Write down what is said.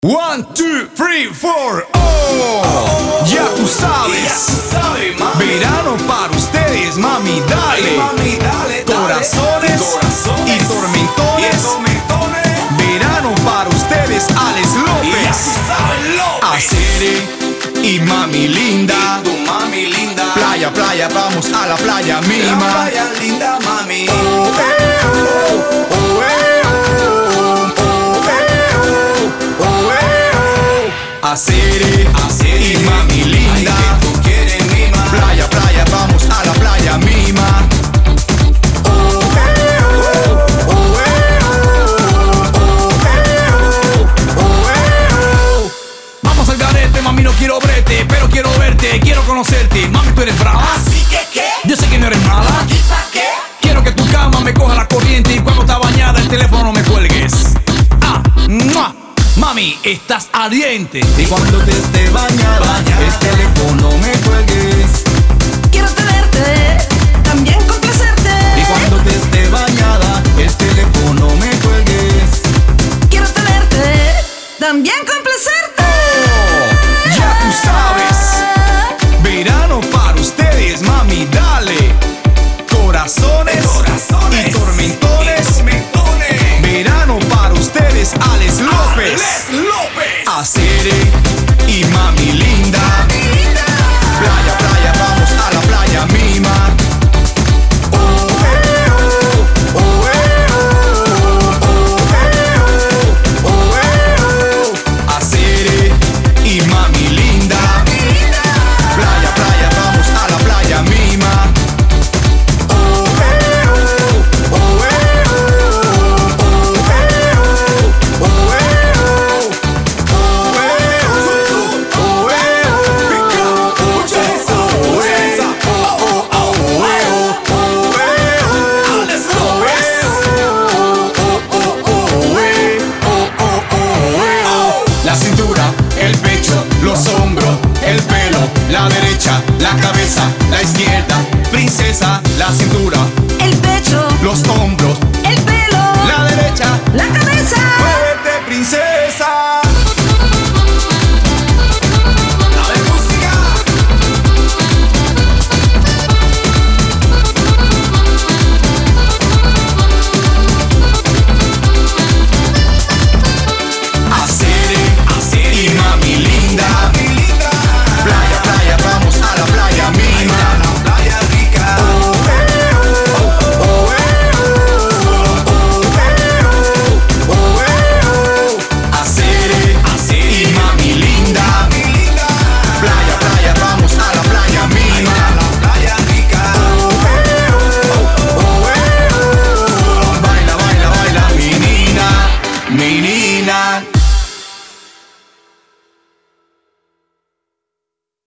1, 2, 3, 4, oh, ya tú sabes, mami. Verano para ustedes, mami, dale, mami, dale, corazones, y tormentones. Verano para ustedes, Alex López, Acere y mami linda, tu mami linda. Playa, playa, vamos a la playa, mima. La playa linda, mami. Acere y mami linda. Ay, que tú quieres, mima. Playa, playa, vamos a la playa, mima. Vamos al garete, mami, no quiero brete, pero quiero verte, quiero conocerte. Mami, tú eres brava. Así que, ¿qué? Yo sé que no eres mala. ¿Y pa' qué? Quiero que tu cama me coja la corriente y cuando está bañada el teléfono no me cuelgues. ¡Mua! Mami, estás ardiente. Y cuando te esté bañada, el teléfono me cuelgues. Quiero tenerte, también complacerte. Y cuando te esté bañada, el teléfono me cuelgues. Quiero tenerte, también complacerte. Oh, ya tú sabes. Verano para ustedes, mami, dale. Corazones, y tormentones. Verano para ustedes, Alex López, Acere y mami linda. Playa, playa, vamos a la playa, mima. Acere y mami linda. Playa, playa, vamos a la playa, mima. La cintura, el pecho, los hombros, el pelo, la derecha, la cabeza, la izquierda, princesa, la cintura, El pecho, los hombros, el pelo, la derecha, la cabeza. muévete, princesa. Dale música. Acere y mami linda. Playa, playa, vamos a la playa, mima. La playa rica. Acere y mami linda. Playa, playa, vamos a la playa, mima. La playa rica. Baila, baila, baila, mi nina, mi nina.